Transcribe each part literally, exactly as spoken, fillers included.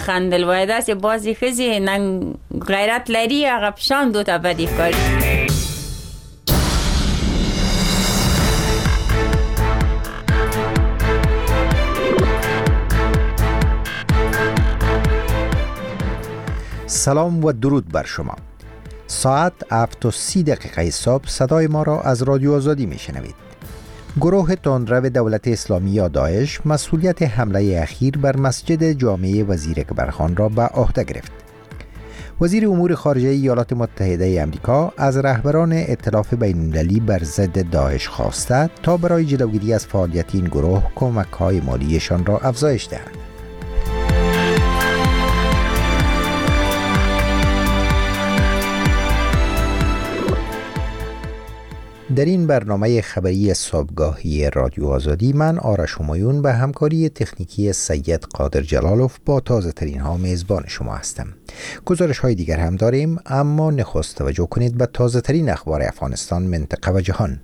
خندل و دست بازی خزی نن غیرت لری هغه پشان دو تا بدی کاری. سلام و درود بر شما. ساعت هفت و سی دقیقه صبح صدای ما را از رادیو آزادی می شنوید. گروه تندرو دولت اسلامی یا داعش مسئولیت حمله اخیر بر مسجد جامع وزیر اکبرخان را به عهده گرفت. وزیر امور خارجه ایالات متحده آمریکا از رهبران ائتلاف بین‌المللی بر ضد داعش خواسته تا برای جلوگیری از فعالیت این گروه کمک‌های مالیشان را افزایش دهند. در این برنامه خبری صبحگاهی رادیو آزادی من آرش همایون به همکاری تکنیکی سید قادر جلالوف با تازه ترین ها میزبان شما هستم. گزارش های دیگر هم داریم، اما نخست توجه کنید به تازه ترین اخبار افغانستان، منطقه و جهان.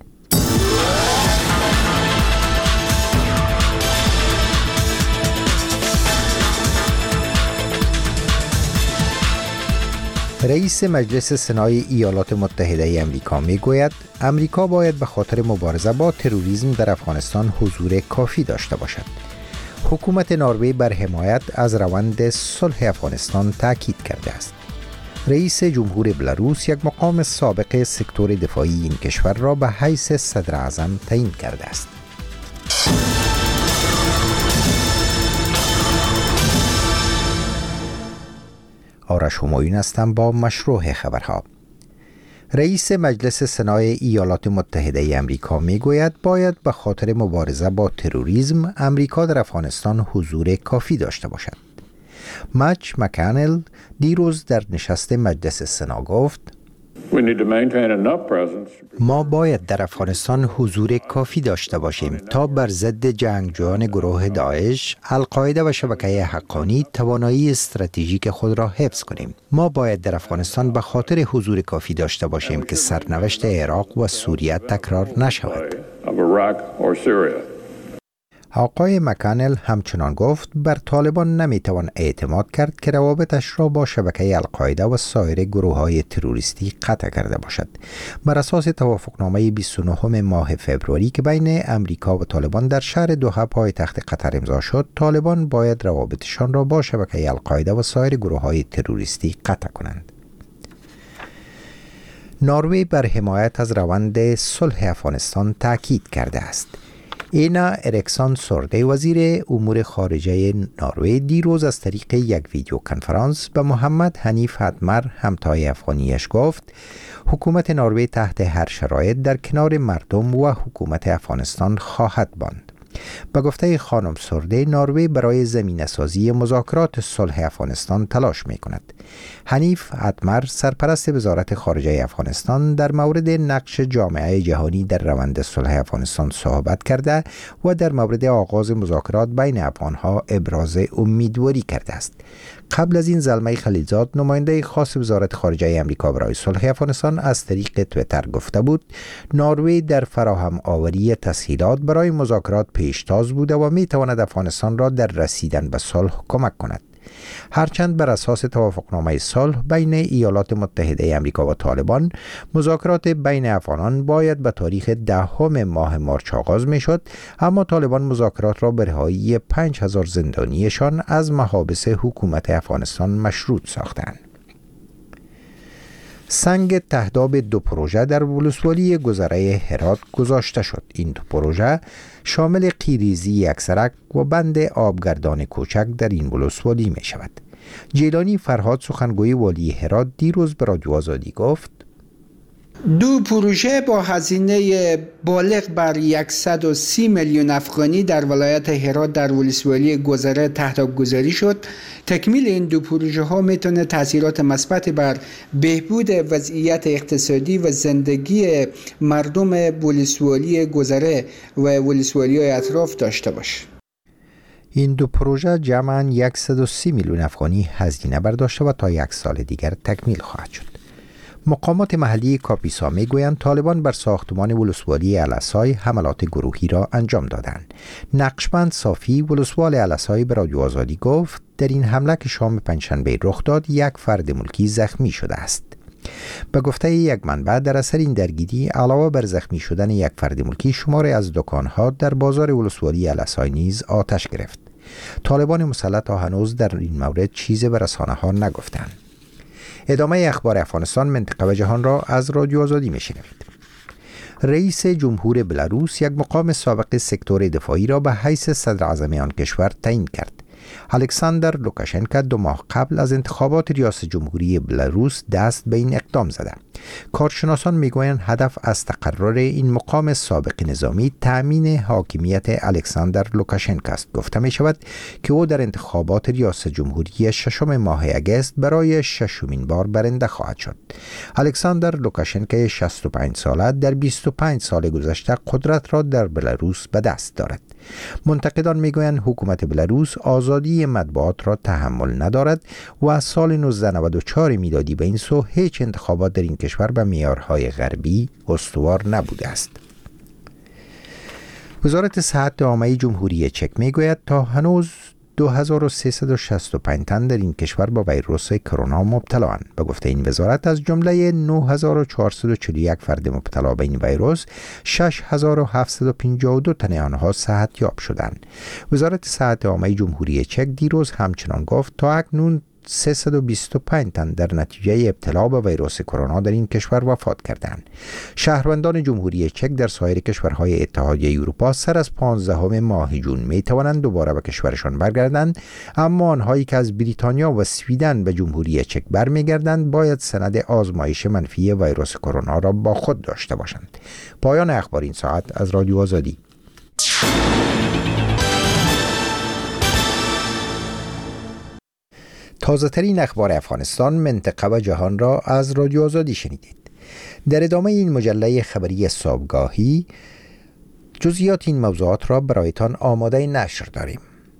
رئیس مجلس سنای ایالات متحده آمریکا میگوید آمریکا باید به خاطر مبارزه با تروریسم در افغانستان حضور کافی داشته باشد. حکومت نروژ بر حمایت از روند صلح افغانستان تاکید کرده است. رئیس جمهور بلاروس یک مقام سابق سکتور دفاعی این کشور را به حیث صدر اعظم تعیین کرده است. آرش همایون هستم با مشروع خبرها. رئیس مجلس سنای ایالات متحده آمریکا میگوید باید به خاطر مبارزه با تروریسم آمریکا در افغانستان حضور کافی داشته باشد. مچ مکانل دیروز در نشست مجلس سنا گفت ما باید در افغانستان حضور کافی داشته باشیم تا بر ضد جنگجویان گروه داعش، القاعده و شبکه حقانی توانایی استراتژیک خود را حفظ کنیم. ما باید در افغانستان به خاطر حضور کافی داشته باشیم که سرنوشت عراق و سوریه تکرار نشود. آقای مکانل همچنان گفت بر طالبان نمیتوان اعتماد کرد که روابطش را با شبکه القاعده و سایر گروه‌های تروریستی قطع کرده باشد. بر اساس توافقنامه بیست و نهم ماه فوریه که بین امریکا و طالبان در شهر دوحه پایتخت قطر امضا شد، طالبان باید روابطشان را با شبکه القاعده و سایر گروه‌های تروریستی قطع کنند. نروژ بر حمایت از روند صلح افغانستان تاکید کرده است. اینا اریکسون سورده وزیر امور خارجه نروژ دیروز از طریق یک ویدیو کنفرانس به محمد حنیف هتمر همتای افغانیش گفت حکومت نروژ تحت هر شرایط در کنار مردم و حکومت افغانستان خواهد ماند. به گفته خانم سورده، نروژ برای زمینه‌سازی مذاکرات صلح افغانستان تلاش می‌کند. حنیف هتمر سرپرست وزارت خارجه افغانستان در مورد نقش جامعه جهانی در روند صلح افغانستان صحبت کرده و در مورد آغاز مذاکرات بین افغان‌ها ابراز امیدواری کرده است. قبل از این زلمه خلیلزاد، نماینده خاص وزارت خارجه آمریکا برای صلح افغانستان، از طریق توییتر گفته بود نروژ در فراهم آوری تسهیلات برای مذاکرات پیشتاز بوده و می تواند افغانستان را در رسیدن به صلح کمک کند. هرچند بر اساس توافقنامه صلح بین ایالات متحده آمریکا و طالبان، مذاکرات بین افغانان باید به تاریخ دهم ماه مارچ آغاز می شد، اما طالبان مذاکرات را به رهایی پنج هزار زندانیشان از محابس حکومت افغانستان مشروط ساختند. سنگ تهداب دو پروژه در ولسوالی گذره هرات گذاشته شد. این دو پروژه شامل قیریزی یک سرک و بند آبگردان کوچک در این ولسوالی می شود. جیلانی فرهاد سخنگوی والی هرات دیروز به رادیو آزادی گفت دو پروژه با هزینه بالغ بر صد و سی میلیون افغانی در ولایت هرات در ولسوالی گذره تهداب گذاری شد. تکمیل این دو پروژه ها میتونه تاثیرات مثبت بر بهبود وضعیت اقتصادی و زندگی مردم ولسوالی گذره و ولسوالی های اطراف داشته باشه. این دو پروژه جمعاً صد و سی میلیون افغانی هزینه برداشته و تا یک سال دیگر تکمیل خواهد شد. مقامات محلی کاپیسا میگویند طالبان بر ساختمان ولسوالی الاسای حملات گروهی را انجام دادند. نقشبند صافی ولسوال الاسای به رادیو آزادی گفت در این حمله که شام پنجشنبه رخ داد یک فرد ملکی زخمی شده است. به گفته یک منبع در اثر این درگیری علاوه بر زخمی شدن یک فرد ملکی شماری از دکانها در بازار ولسوالی الاسای نیز آتش گرفت. طالبان مسلح تا هنوز در این مورد چیزی به رسانه‌ها نگفتند. ادامه اخبار افغانستان، منطقه و جهان را از رادیو آزادی میشنوید. رئیس جمهور بلاروس یک مقام سابق سکتور دفاعی را به حیث صدر اعظم آن کشور تعیین کرد. الکساندر لوکاشنکو دو ماه قبل از انتخابات ریاست جمهوری بلاروس دست به این اقدام زده. کارشناسان میگویند هدف از تقرر این مقام سابق نظامی تأمین حاکمیت الکساندر لوکاشنکو است. گفته می شود که او در انتخابات ریاست جمهوری ششم ماه اگست برای ششمین بار برنده خواهد شد. الکساندر لوکاشنکو شصت و پنج ساله در بیست و پنج سال گذشته قدرت را در بلاروس به دست دارد. منتقدان میگویند حکومت بلاروس آزادی مطبوعات را تحمل ندارد و از سال نوزده نود و چهار میلادی به این سو هیچ انتخابات در این کشور به معیارهای غربی استوار نبوده است. وزارت صحت عامه جمهوری چک میگوید تا هنوز دو هزار و سیصد و شصت و پنج تن در این کشور با ویروس کرونا مبتلا اند. به گفته این وزارت از جمله نه هزار و چهارصد و چهل و یک فرد مبتلا به این ویروس شش هزار و هفتصد و پنجاه و دو تن آنها صحت یاب شدند. وزارت صحت عامه جمهوری چک دیروز همچنان گفت تا اکنون سیصد و بیست و پنج تن در نتیجه ابتلا به ویروس کرونا در این کشور وفات کردند. شهروندان جمهوری چک در سایر کشورهای اتحادیه اروپا سر از پانزدهم ماه جون می توانند دوباره به کشورشان برگردند، اما آنهایی که از بریتانیا و سویدن به جمهوری چک برمیگردند باید سند آزمایش منفی ویروس کرونا را با خود داشته باشند. پایان اخبار این ساعت از رادیو آزادی. تازه ترین اخبار افغانستان، منطقه و جهان را از رادیو آزادی شنیدید. در ادامه این مجله خبری صبحگاهی جزئیات این موضوعات را برایتان آماده نشر داریم.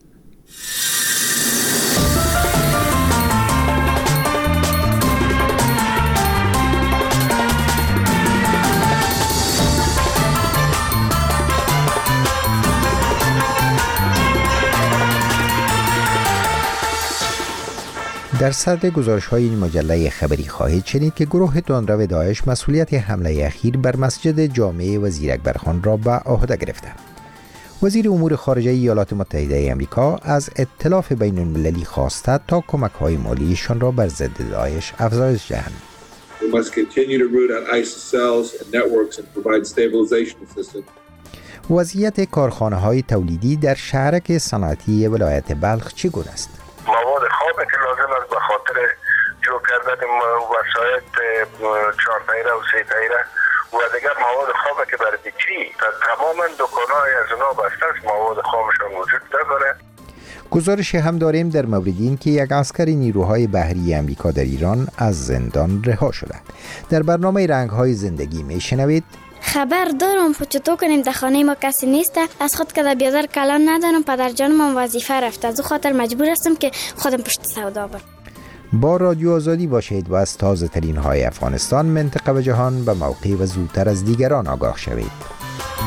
در صدر گزارش‌های این مجله خبری خواهید شنید که گروه تندرو داعش مسئولیت حمله اخیر بر مسجد جامع وزیر اکبرخان را به عهده گرفته. وزیر امور خارجه ایالات متحده آمریکا از ائتلاف بین المللی خواسته تا کمک‌های مالیشان را بر ضد داعش افزایش دهند. We must continue to root out ISIS cells and networks and provide stabilization assistance. وضعیت کارخانه‌های تولیدی در شهرک صنعتی ولایت بلخ چگونه است؟ مواد خام که لازم است به خاطر جور کردن وسایل چهار تایره و سه تایره و دیگر مواد خام که برای بیکری تماما دکان‌های از اونا بسته است، مواد خامشان وجود نداره. گزارش هم داریم در مورد این که یک عسکر نیروهای بحری امریکا در ایران از زندان رها شده. در برنامه رنگ‌های زندگی میشنوید خبر دارم چطور کنیم در خانه ما کسی نیست، از خود که در بیادر کلان ندارم، پدر جانم وظیفه رفته، از او خاطر مجبور هستم که خودم پشت سودا برم. با رادیو آزادی باشید و از تازه ترین های افغانستان، منطقه و جهان به موقع و زودتر از دیگران آگاه شوید.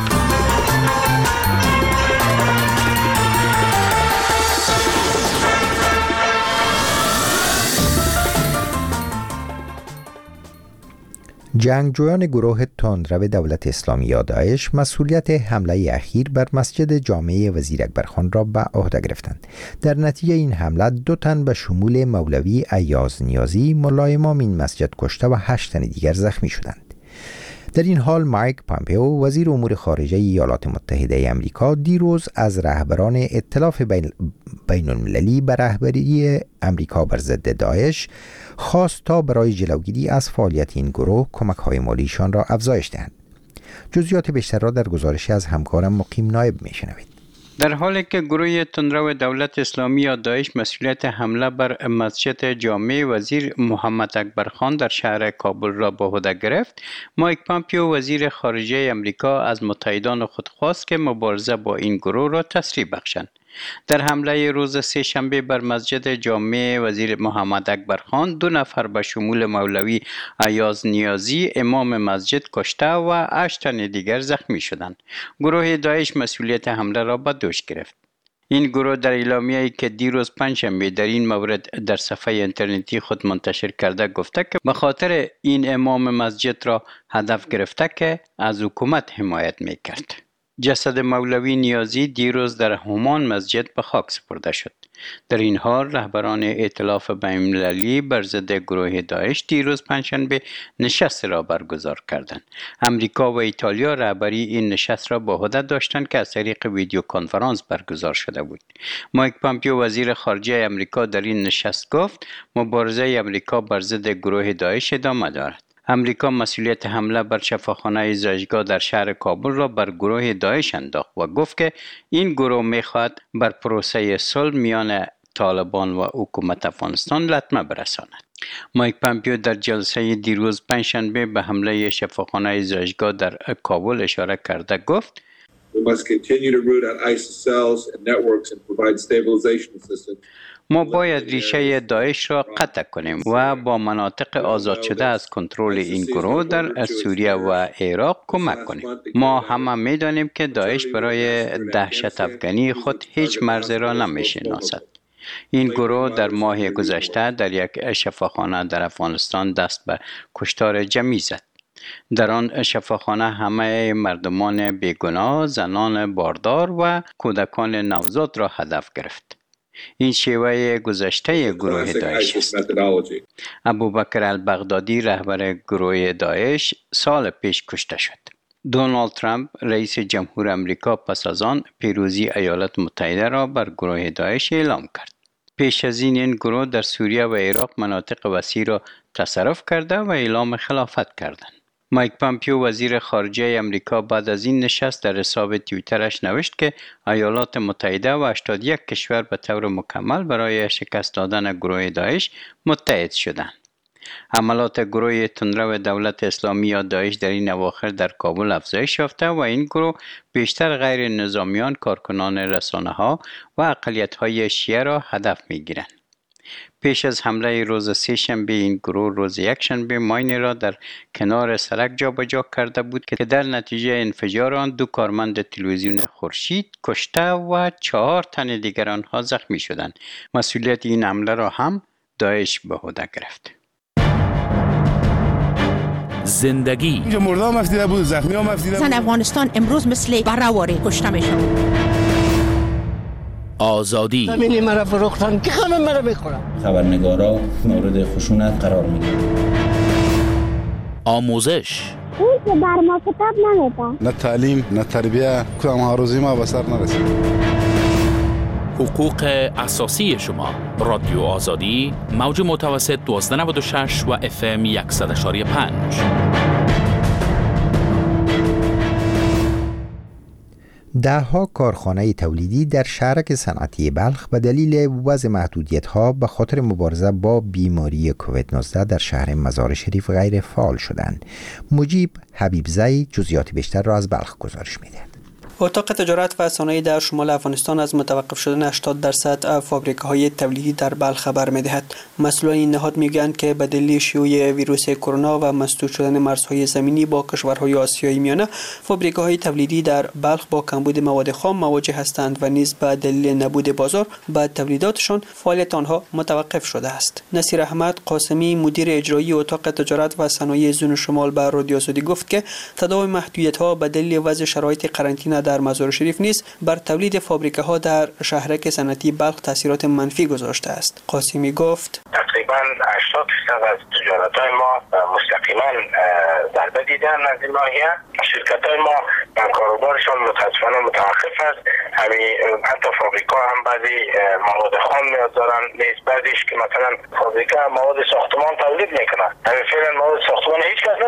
جنگجویان گروه تندرو دولت اسلامی یا داعش مسئولیت حمله اخیر بر مسجد جامع وزیر اکبرخان را به عهده گرفتند. در نتیجه این حمله دو تن به شمول مولوی ایاز نیازی ملای امام این مسجد کشته و هشت تن دیگر زخمی شدند. در این حال مایک پامپئو وزیر امور خارجه ایالات متحده آمریکا دیروز از رهبران ائتلاف بین, بین المللی به رهبری امریکا بر ضد داعش خواست تا برای جلوگیری از فعالیت این گروه کمک‌های مالیشان را افزایش دهند. جزئیات بیشتر را در گزارشی از همکارم مقیم نایب میشنوید. در حالی که گروه تندرو دولت اسلامی یا داعش مسئولیت حمله بر مسجد جامع وزیر محمد اکبرخان در شهر کابل را به عهده گرفت، مایک پامپئو وزیر خارجه آمریکا از متحدان خود خواست که مبارزه با این گروه را تسریع بخشند. در حمله روز سه شنبه بر مسجد جامع وزیر محمد اکبر خان دو نفر به شمول مولوی ایاز نیازی امام مسجد کشته و هشت تن دیگر زخمی شدند. گروه داعش مسئولیت حمله را به دوش گرفت. این گروه در اعلامیه‌ای که دیروز پنجشنبه در این مورد در صفحه اینترنتی خود منتشر کرده گفته که به خاطر این امام مسجد را هدف گرفته که از حکومت حمایت می‌کرد. جسد مولوی نیازی دیروز در همان مسجد به خاک سپرده شد. در این حال رهبران ائتلاف بین‌المللی بر ضد گروه داعش دیروز پنجشنبه نشست را برگزار کردند. امریکا و ایتالیا رهبری این نشست را به عهده داشتند که از طریق ویدیو کنفرانس برگزار شده بود. مایک پامپیو وزیر خارجه امریکا در این نشست گفت مبارزه امریکا بر ضد گروه داعش ادامه دارد. امریکا مسئولیت حمله بر شفاخانه زایشگاه در شهر کابل را بر گروه داعش انداخت و گفت که این گروه می‌خواهد بر پروسه صلح میان طالبان و حکومت افغانستان لطمه برساند. مایک پامپیو در جلسه دیروز پنجشنبه به حمله شفاخانه زایشگاه در کابل اشاره کرده گفت We must continue to root out ISIS cells and networks and provide stabilization assistance. ما باید ریشه داعش را قطع کنیم و با مناطق آزاد شده از کنترل این گروه در سوریه و عراق کمک کنیم. ما همه می‌دانیم که داعش برای دهشت افغانی خود هیچ مرزی را نمی‌شناسد. این گروه در ماه گذشته در یک شفاخانه در افغانستان دست به کشتار جمعی زد. در آن شفاخانه همه مردمان بیگناه، زنان باردار و کودکان نوزاد را هدف گرفت. این شیوه گذشته گروه داعش است. ابوبکر البغدادی رهبر گروه داعش سال پیش کشته شد. دونالد ترامپ رئیس جمهور امریکا پس از آن پیروزی ایالات متحده را بر گروه داعش اعلام کرد. پیش از این این گروه در سوریه و عراق مناطق وسیع را تصرف کرده و اعلام خلافت کردند. مایک پامپیو وزیر خارجه امریکا بعد از این نشست در حساب توییترش نوشت که ایالات متحده و هشتاد و یک کشور به طور مکمل برای شکست دادن گروه داعش متحد شدند. حملات گروه تندرو دولت اسلامی یا داعش در این اواخر در کابل افزایش یافته و این گروه بیشتر غیر نظامیان، کارکنان رسانه‌ها و اقلیت‌های شیعه را هدف می‌گیرند. پیش از حمله روز سه شنبه این گروه روز یک شنبه ماین را در کنار سرک جابجا کرده بود که در نتیجه انفجار آن دو کارمند تلویزیون خورشید کشته و چهار تن دیگر آنها زخمی شدند. مسئولیت این حمله را هم داعش به عهده گرفت. زندگی اینجا مرده هم افتیده بود، زخمی هم افتیده بود. زن افغانستان امروز مثل برآواره کشته میشن. آزادی زمینی مرا فروختن که همه مرا میخورن. خبرنگارا مورد خشونت قرار میگیرن. آموزش اون که بر ما کتاب نمیده. نه تعلیم نه تربیه کدام ها روزی ما به سر نرسید. حقوق اساسی شما. رادیو آزادی موج متوسط دوازده نود و شش و اف ام صد و یک و پنج. ده‌ها کارخانه تولیدی در شهرک صنعتی بلخ به دلیل وضع محدودیت‌ها به خاطر مبارزه با بیماری کووید نوزده در شهر مزار شریف غیر فعال شدند. مجیب حبیبزی جزئیات بیشتر را از بلخ گزارش می‌دهد. اتاق تجارت و صنایع در شمال افغانستان از متوقف شدن هشتاد درصد فابریکه‌های تولیدی در بلخ خبر می‌دهد. مسئولان این نهاد میگویند که به دلیل شیوع ویروس کرونا و مسدود شدن مرزهای زمینی با کشورهای آسیای میانه، فابریکه‌های تولیدی در بلخ با کمبود مواد خام مواجه هستند و نیز به دلیل نبود بازار به تولیداتشان فعالیت آنها متوقف شده است. نصیر احمد قاسمی مدیر اجرایی اتاق تجارت و صنایع زون شمال به رادیو آزادی گفت که تداوم محدودیت‌ها به دلیل وضع شرایط قرنطینه در مزار شریف نیز بر تولید فابریکه ها در شهرک صنعتی بلخ تاثیرات منفی گذاشته است. قاسمی گفت تقریبا هشتاد درصد از تجارت های ما مستقیما ضربه دیدن از این ناحیه. شرکت های ما کاروبارشان متاسفانه متوقف است. همین حتی فابریکه هم بعضی مواد خام نیاز دارن، نیست بعضیش که مثلا فابریکه مواد ساختمان تولید میکنن، همین فعلا مواد ساختمان هیچ کس نمیخره.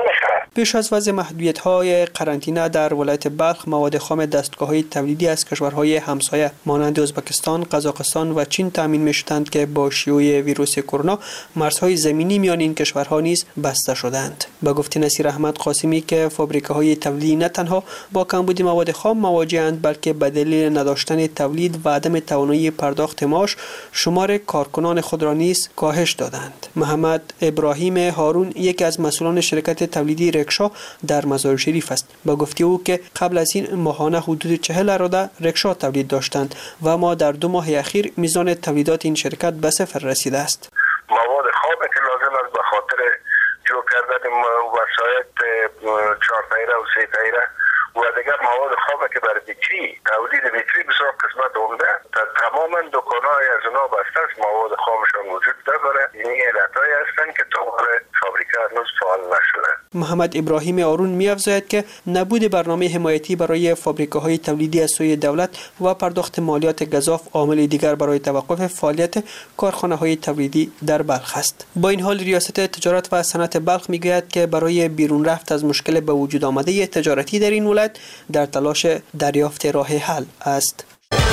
پیش از وضع محدودیت‌های قرنطینه در ولایت بلخ، مواد خام دستگاه‌های تولیدی از کشورهای همسایه مانند ازبکستان، قزاقستان و چین تامین می‌شدند که با شیوع ویروس کرونا مرزهای زمینی میان این کشورها نیز بسته شدند. با گفته نصیر احمد قاسمی که فابریکه‌های تولیدی نه تنها با کمبود مواد خام مواجه‌اند، بلکه به دلیل نداشتن تولید و عدم توانایی پرداخت معاش شمار کارکنان خود را نیز کاهش دادند. محمد ابراهیم هارون یکی از مسئولان شرکت تولیدی رکشا در مزار شریف است. با گفته او که قبل از این ماهانه حدود چهل اراده رکشا تولید داشتند و ما در دو ماه اخیر میزان تولیدات این شرکت به صفر رسیده است. مواد خام که لازم است به خاطر جو کردن وسایل چهار تایره و سه تایره و دیگر مواد خام که برای بیتری تولید بیتری بسیار قسمت عمده در تمام دکان‌های از اونا بسته است، مواد خامشان وجود نداره. این علتهایی هستند که دوباره فابریکه هنوز فعال نشده. محمد ابراهیم آرون می‌افزاید که نبود برنامه حمایتی برای فابریکه‌های تولیدی از سوی دولت و پرداخت مالیات گزاف عامل دیگر برای توقف فعالیت کارخانه‌های تولیدی در بلخ است. با این حال ریاست تجارت و صنعت بلخ می‌گوید که برای بیرون رفت از مشکل به وجود آمده تجارتی در این ولایت در تلاش دریافت راه حل است.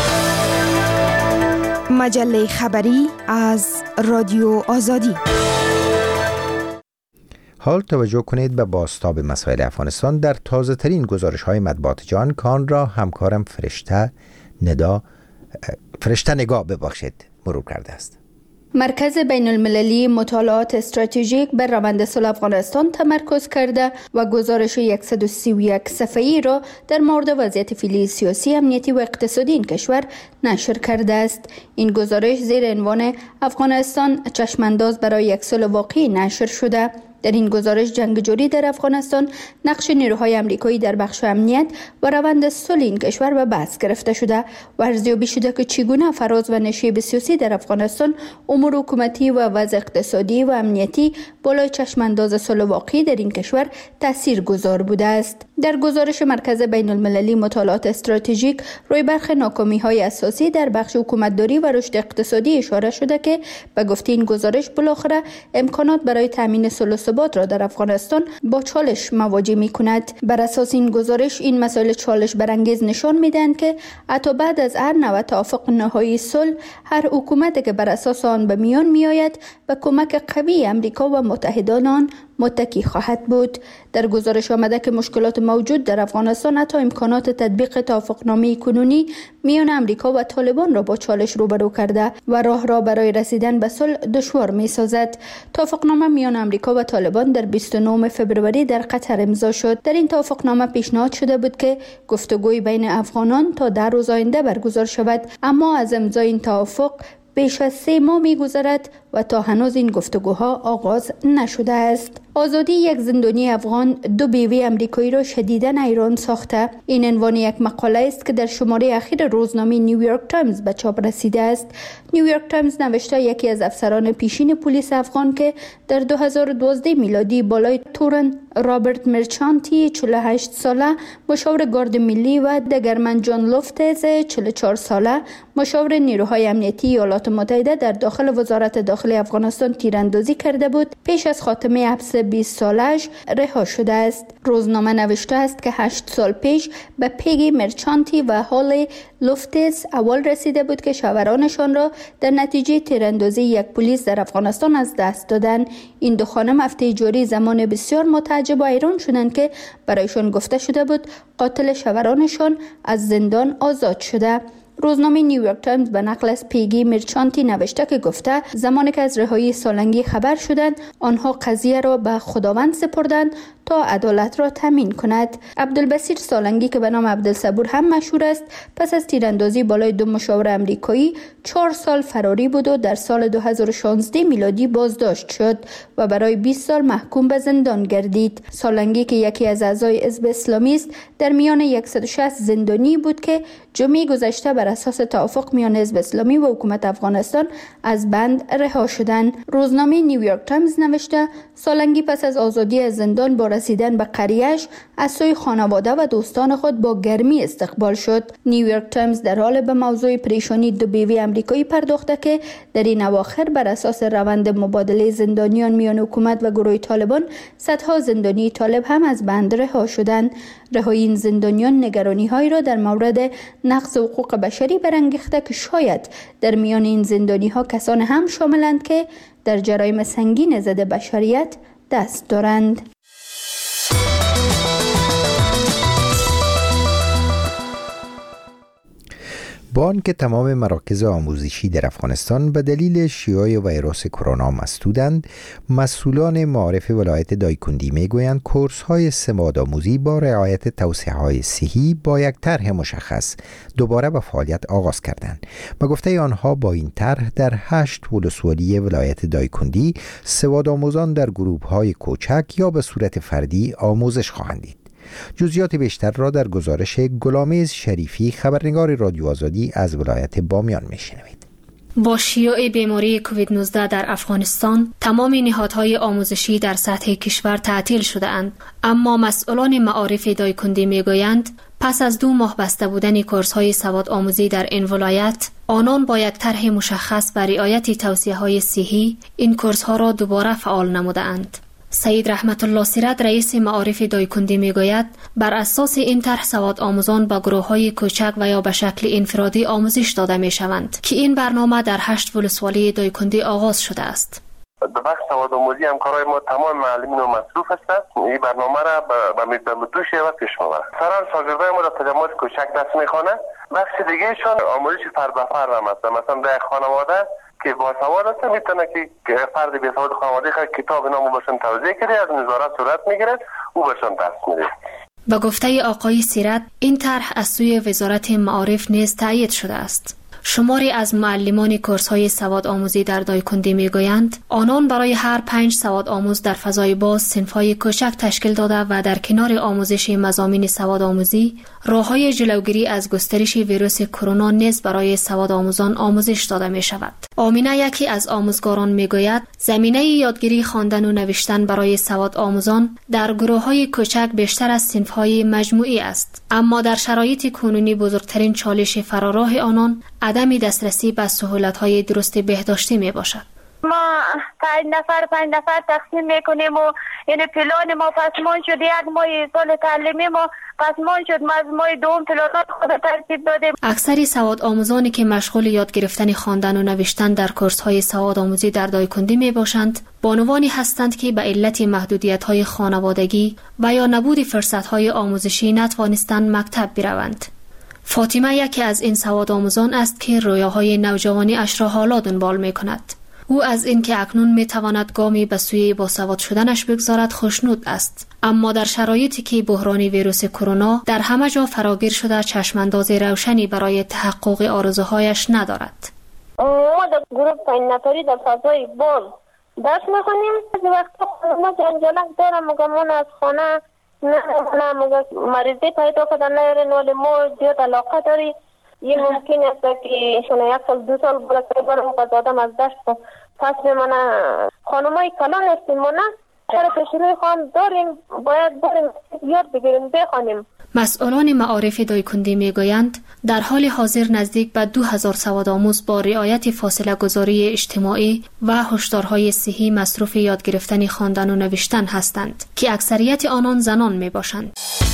مجله خبری از رادیو آزادی. حال توجه کنید به بازتاب مسائل افغانستان در تازه ترین گزارش های مطبوعات جهان که آن را همکارم فرشته ندا فرشته نگاه ببخشید مرور کرده است. مرکز بین المللی مطالعات استراتژیک بر روند صلح افغانستان تمرکز کرده و گزارش صد و سی و یک صفحه‌ای را در مورد وضعیت فعلی سیاسی، امنیتی و اقتصادی این کشور نشر کرده است. این گزارش زیر عنوان افغانستان چشمانداز برای یک صلح واقعی نشر شده. در این گزارش جنگجویی در افغانستان، نقش نیروهای آمریکایی در بخش امنیت و روند صلح این کشور به بحث گرفته شده و ارزیابی شده که چگونه فراز و نشیب سیاسی در افغانستان، امور حکومتی و وضع اقتصادی و امنیتی بالای چشمانداز صلح واقعی در این کشور تاثیرگذار بوده است. در گزارش مرکز بین المللی مطالعات استراتژیک روی برخی ناکامی‌های اساسی در بخش حکومتداری و رشد اقتصادی اشاره شده که به گفته این گزارش بالاخره امکانات برای تامین صلح و ثبات را در افغانستان با چالش مواجه می‌کند. بر اساس این گزارش این مسائل چالش برانگیز نشان می‌دهند که حتی بعد از هر نوع توافق نهایی صلح، هر حکومتی که بر اساس آن به میان میآید به کمک قوی امریکا و متحدان آن متکی خواهد بود. در گزارش آمده که مشکلات موجود در افغانستان حتی امکانات تطبیق توافقنامه کنونی میان امریکا و طالبان را با چالش روبرو کرده و راه را برای رسیدن به صلح دشوار می‌سازد. توافقنامه میان امریکا و طالبان در بیست و نهم فوریه در قطر امضا شد. در این توافقنامه پیشنهاد شده بود که گفتگوی بین افغانان تا در روز آینده برگزار شود، اما از امضای این توافق بیش از سه ماه می‌گذرد و تا هنوز این گفتگوها آغاز نشده است. آزادی یک زندانی افغان دو بیوه امریکایی را شدیداً حیران ساخته. این عنوان یک مقاله است که در شماره اخیر روزنامه نیویورک تایمز به چاپ رسیده است. نیویورک تایمز نوشته یکی از افسران پیشین پلیس افغان که در دو هزار و دوازده میلادی بالای تورن رابرت مرچانتی چهل و هشت ساله، مشاور گارد ملی و دگرمن جان لوفتز چهل و چهار ساله، مشاور نیروهای امنیتی ایالات متحده در داخل وزارت داخلی افغانستان تیراندازی کرده بود، پیش از خاتمه حبس بیست سالش رها شده است. روزنامه نوشته است که هشت سال پیش به پیگی مرچانتی و هال لوفتز اول رسیده بود که شاورانشان را در نتیجه تیراندازی یک پلیس در افغانستان از دست دادند. این دو خانم هفته جاری زمان بسیار متعجب و حیران شدند که برایشان گفته شده بود قاتل شاورانشان از زندان آزاد شده. روزنامه نیویورک تایمز به نقل از پیگی مرچانتی نوشته که گفته زمانی که از رهایی سالنگی خبر شدند، آنها قضیه را به خداوند سپردند تا عدالت را تامین کند. عبدالبصیر سالنگی که به نام عبدالصبور هم مشهور است، پس از تیراندازی بالای دو مشاور امریکایی چهار سال فراری بود و در سال دو هزار و شانزده میلادی بازداشت شد و برای بیست سال محکوم به زندان گردید. سالنگی که یکی از اعضای حزب اسلامی است، در میان صد و شصت زندانی بود که جمعه گذشته بر اساس توافق میان حزب اسلامی و حکومت افغانستان از بند رها شدند. روزنامه نیویورک تایمز نوشته سالنگی پس از آزادی از زندان با رسیدن به قریه‌اش از سوی خانواده و دوستان خود با گرمی استقبال شد. نیویورک تایمز در حال به موضوع پریشانی دو بیوی امریکایی پرداخته که در این اواخر بر اساس روند مبادله زندانیان میان حکومت و گروه طالبان صدها زندانی طالب هم از بند رها شدند. رهایی این زندانیان نگرانی‌هایی را در مورد نقض حقوق بشری برانگیخته که شاید در میان این زندانی‌ها کسان هم شاملند که در جرایم سنگین ضد بشریت دست دارند. با آنکه تمام مراکز آموزشی در افغانستان به دلیل شیوع ویروس کرونا مسدودند، مسئولان معارف ولایت دایکندی میگویند کورس‌های سماد آموزی با رعایت توصیه‌های صحی با یک طرح مشخص دوباره به فعالیت آغاز کردند. به گفته آنها با این طرح در هشت ولسوالی ولایت دایکندی سواد آموزان در گروه‌های کوچک یا به صورت فردی آموزش خواهند دید. جزئیات بیشتر را در گزارش گلامیز شریفی خبرنگار رادیو آزادی از ولایت بامیان میشنوید. با شیوع بیماری کووید نوزده در افغانستان تمام نهادهای آموزشی در سطح کشور تعطیل شده اند، اما مسئولان معارف دایکندی میگویند پس از دو ماه بسته بودن کورس‌های سواد آموزی در این ولایت، آنان با یک طرح مشخص و رعایت توصیه‌های صحی این کورس‌ها را دوباره فعال نموده‌اند. سید رحمت الله سیرت رئیس معارف دایکندی میگوید بر اساس این طرح سواد آموزان با گروه‌های کوچک و یا به شکل انفرادی آموزش داده میشوند که این برنامه در هشت ولسوالی دایکندی آغاز شده است. در بخش سواد آموزی همکارای ما تمام معلمین و مصروف هستند. این برنامه را به میدو شیوه پیش میبرند. سران شاگردای ما در تجمعات کوچک درس میخوانند. بخش دیگهشون آموزش فرد به فرد هم هست. مثلا در خانواده که با سواد هست میتونه که فرد بی سواد خانواده خود کتاب نامو باشن توضیح کنه، از نظارت صورت میگیره، او باشن درس میده. با گفته آقای سیرت این طرح از سوی وزارت معارف نیز تایید شده است. شماری از معلمان کورس‌های سواد آموزی در دایکندی میگویند آنان برای هر پنج سواد آموز در فضای باز صنف‌های کوچک تشکیل داده و در کنار آموزش مضامین سواد آموزی راه‌های جلوگیری از گسترش ویروس کرونا نیز برای سواد آموزان آموزش داده می شود. آمینه یکی از آموزگاران میگوید زمینه یادگیری خواندن و نوشتن برای سواد آموزان در گروه‌های کوچک بیشتر از صنف‌های مجموعی است، اما در شرایط کنونی بزرگترین چالش فراراه آنان عدم دسترسی به سهولت‌های درست بهداشتی می باشد. ما پنج نفر پنج نفر تقسیم میکنیم و یعنی پلان ما پسمان شد، یک ماه سال تعلیمی ما پسمان شد، ما از ماه دوم پلانات خود ترتیب دادیم. اکثری سواد آموزانی که مشغول یاد گرفتن خواندن و نوشتن در کورس‌های سواد آموزی در دایکندی می باشند، بانوانی هستند که به علت محدودیت‌های خانوادگی و یا نبود فرصت‌های آموزشی نتوانستند مکتب بروند. فاطمه یکی از این سواد آموزان است که رویاهای نوجوانی اش را حالا دنبال می کند. او از اینکه اکنون می تواند گامی به سوی باسواد شدنش بگذارد خوشنود است، اما در شرایطی که بحران ویروس کرونا در همه جا فراگیر شده چشمانداز روشنی برای تحقق آرزوهایش ندارد. ما در گروه پنج نفری در فضای باز درس می‌خوانیم. از وقتا ما جنجالک دارم مگم من از خانه نه نه مگم مریضی پیدا کردن نیارین، ولی ما زیاد علاقه داری. این ممکن است که شما یک سال دو سال برای برم پس آدم از دشت پس بمانه. خانمای کلان هستیم ما نه طرف شروع خواهم داریم، باید بریم یاد بگیریم بخوانیم. مسئولان معارف دایکندی میگویند در حال حاضر نزدیک به دو هزار سواد آموز با رعایت فاصله گذاری اجتماعی و هشدارهای صحی مصروف یاد گرفتن خواندن و نوشتن هستند که اکثریت آنان زنان می باشند.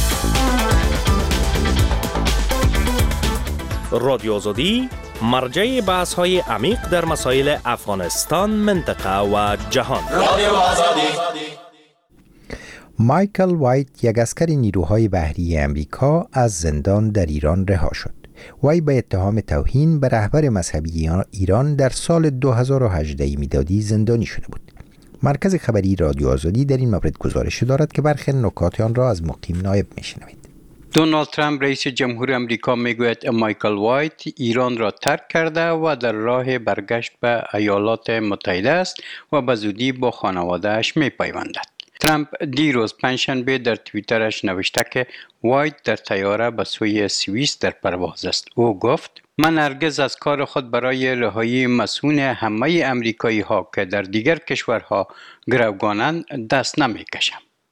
رادیو آزادی مرجع بحث های عمیق در مسائل افغانستان، منطقه و جهان. رادیو آزادی. مایکل وایت، یک اسکر نیروهای بحری امریکا، از زندان در ایران رها شد. وی به اتهام توهین به رهبر مذهبی ایران در سال دو هزار و هجده میلادی زندانی شده بود. مرکز خبری رادیو آزادی در این مورد گزارش دارد که برخی نکات آن را از مقیم نایب میشنوید. دونالد ترامپ رئیس جمهور امریکا میگوید مایکل وایت ایران را ترک کرده و در راه برگشت به ایالات متحده است و به زودی با خانواده‌اش میپیوندد. ترامپ دیروز پنجشنبه در توییترش نوشته که وایت در طیاره به سوی سوئیس در پرواز است. او گفت من هرگز از کار خود برای رهایی مسئول همه امریکایی ها که در دیگر کشورها گروگانند دست نمی کشم.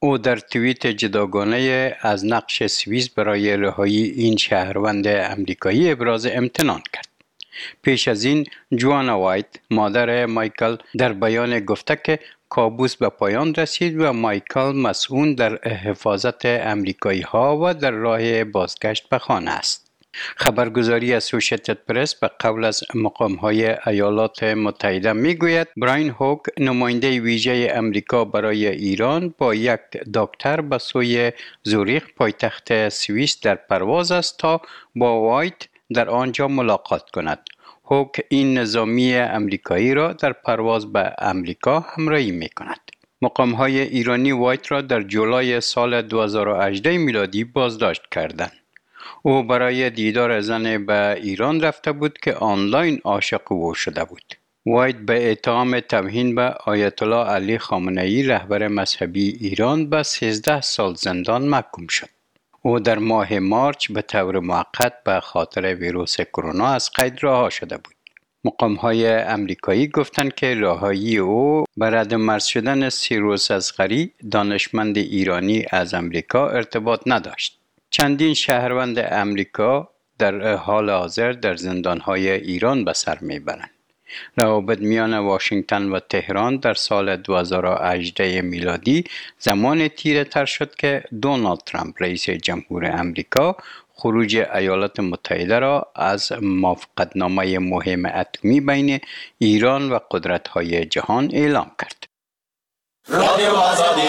او در توییت جداگانه از نقش سوئیس برای رهایی این شهروند امریکایی ابراز امتنان کرد. پیش از این جوانا وایت مادر مایکل در بیان گفته که کابوس به پایان رسید و مایکل مسئول در حفاظت امریکایی ها و در راه بازگشت به خانه است. خبرگزاری اسوشییتد پرس به قول از مقام‌های ایالات متحده میگوید براین هوک نماینده ویژه امریکا برای ایران با یک دکتر به سوی زوریخ پایتخت سوئیس در پرواز است تا با وایت در آنجا ملاقات کند. هوک این نظامی امریکایی را در پرواز به امریکا همراهی می‌کند. مقام‌های ایرانی وایت را در جولای سال دو هزار و هجده میلادی بازداشت کردند. او برای دیدار زن به ایران رفته بود که آنلاین عاشق او شده بود. وایت به اتهام توهین به آیت الله علی خامنه‌ای رهبر مذهبی ایران به سیزده سال زندان محکوم شد. او در ماه مارچ به طور موقت به خاطر ویروس کرونا از قید رها شده بود. مقام‌های امریکایی گفتند که رهایی او به رد مرز شدن سیروس اصغری دانشمند ایرانی از امریکا ارتباط نداشت. چندین شهروند امریکا در حال حاضر در زندان‌های ایران به سر می‌برند. روابط میان واشنگتن و تهران در سال دو هزار و هجده میلادی زمان تیره تر شد که دونالد ترامپ رئیس جمهور امریکا خروج ایالات متحده را از موافقتنامه مهم اتمی بین ایران و قدرت‌های جهان اعلام کرد. رادیو آزادی.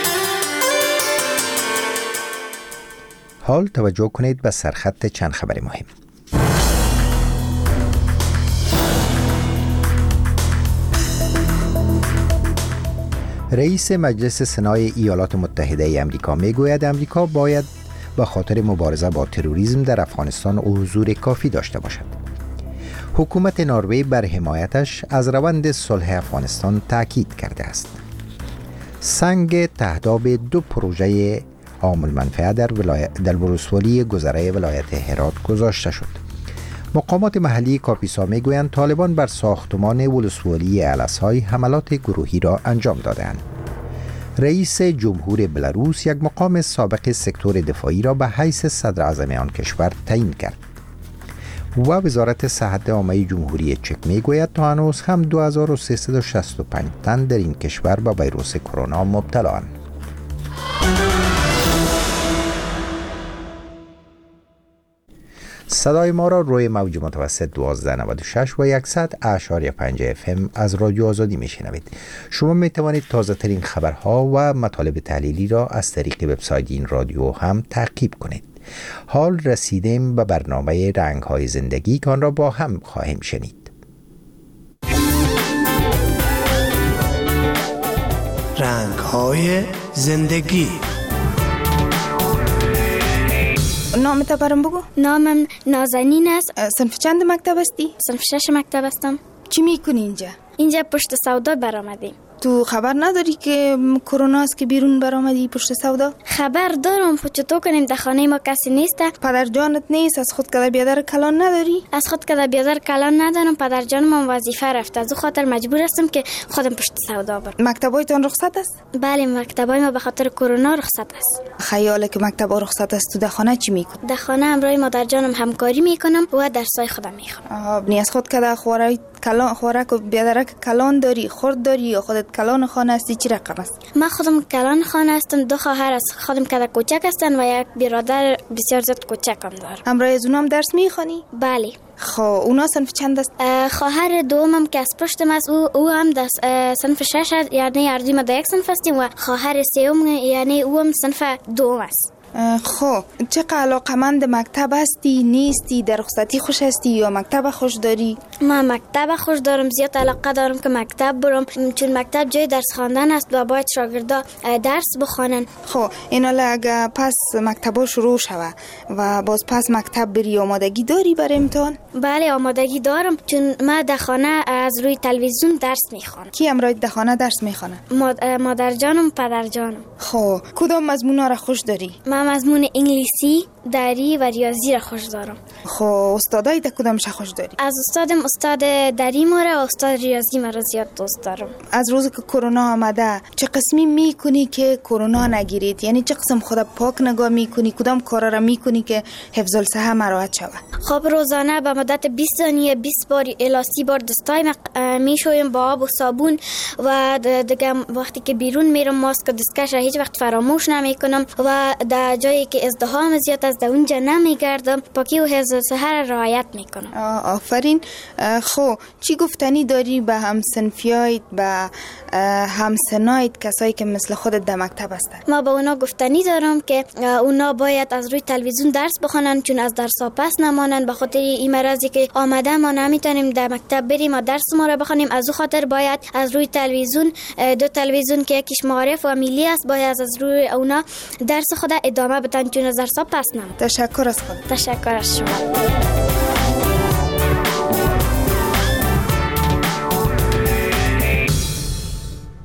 حال توجه کنید به سرخط چند خبر مهم. رئیس مجلس سنای ایالات متحده ای آمریکا میگوید آمریکا باید به خاطر مبارزه با تروریسم در افغانستان حضور کافی داشته باشد. حکومت نروژ بر حمایتش از روند صلح افغانستان تاکید کرده است. سنگ تهداب دو پروژه عام المنفعه در ولایت در ولسوالی گذره ولایت هرات گذاشته شد. مقامات محلی کاپیسا میگویند طالبان بر ساختمان ولسوالی الاسای حملات گروهی را انجام دادند. رئیس جمهور بلاروس یک مقام سابق سکتور دفاعی را به حیث صدر اعظم آن کشور تعیین کرد. و وزارت صحت عامه جمهوری چک میگوید تا هنوز هم دو هزار و سیصد و شصت و پنج تن در این کشور به ویروس کرونا مبتلااند. صدای ما را روی موج متوسط دوازده نود و شش و صد اشاری پنج اف ام از رادیو آزادی میشنوید. شما می توانید تازه ترین خبرها و مطالب تحلیلی را از طریق وبسایت این رادیو هم تعقیب کنید. حال رسیدیم به برنامه رنگ های زندگی که آن را با هم خواهیم شنید. رنگ های زندگی. نامت برام بگو. نامم نازنین است. صنف چند مکتب هستی؟ صنف شش مکتب هستم. چی میکنی اینجا؟ اینجا پشت سودا برآمدیم. تو خبر نداری که کرونا است که بیرون برآمدی پشت سودا؟ خبر دارم، خب چطور کنیم؟ در خانه ما کسی نیست. پدر جانت نیست؟ از خود کدر بیادر کلان نداری؟ از خود کدر بیادر کلان ندارم. پدر جانم وظیفه رفته، از خاطر مجبور هستم که خودم پشت سودا برم. مکتبایتان رخصت است؟ بله، مکتبای ما به خاطر کرونا رخصت است. خیاله که مکتبا رخصت است، تو در خانه چی میکنی؟ در خانه همراه مادر جانم همکاری میکنم و درسای خودم میخونم. بنی از خود کدر خوراک کلان خوراک و بیادرک کلان داری؟ خورد داری یا خودت کلان خانه هستی؟ چی رقم است؟ من خودم کلان خانه هستم. دو خواهر از خودم کدر کوچک هستن و یک برادر بسیار زیاد کوچکم دارم. همراه از اونام درس میخونی؟ بله. خب اونا صنف چند است؟ خواهر دومم که از پشتم است او او هم در صنف شش است، یعنی هر دوی ما در یک صنف هستیم و خواهر سوم یعنی او هم صنف دوم است. خب چقدر علاقمند مکتب هستی؟ نیستی؟ در رخصتی خوش هستی یا مکتب خوش داری؟ من مکتب خوش دارم، زیاد علاقه دارم که مکتب برم، چون مکتب جای درس خواندن است و باید شاگردا درس بخوانن. خب اینا اگه پس مکتبا شروع شوه و باز پس مکتب بری، آمادگی داری برای امتحان؟ بله آمادگی دارم، چون من در خانه از روی تلویزیون درس میخوانم. کی همراه در خانه درس میخوانه؟ مادر جانم، پدر جانم. خب کدام مضمونا را خوش داری؟ من من مضمون انگلیسی، دری و ریاضی را خوش دارم. خب استادای تا کدامش خوش داری؟ از استادم استاد دری ما را و استاد ریاضی ما را زیاد دوست دارم. از روزی که کرونا آمده چه قسمی میکنی که کرونا نگیرید؟ یعنی چه قسم خود پاک نگاه میکنی؟ کدام کارا را میکنی که حفظ الصحه مراعات شود؟ خب روزانه به مدت بیست ثانیه بیست بار الی سی بار دستای میشویم با آب و صابون و دیگه وقتی که بیرون میرم ماسک و دستکش را هیچ وقت فراموش نمیکنم و در جایی که ازدحام زیاد است در اونجا نمیگردم، پاکی و حفظ الصحه را رعایت میکنم. آفرین. خب چی گفتنی داری به همسنفیایت، به همسنایت، کسایی که مثل خودت در مکتب هستن؟ ما به اونا گفتنی دارم که اونا باید از روی تلویزیون درس بخونن، چون از درس ها پس نمانن. به خاطر این مرضی که آمده ما نمیتونیم در مکتب بریم و درس ما را بخونیم، از او خاطر باید از روی تلویزیون، دو تلویزیون که یکیش معارف و ملی است، باید از روی اونا درس خود ادامه بدن، چون از درس ها پس نمانن. تشکر از خود. تشکر از شما.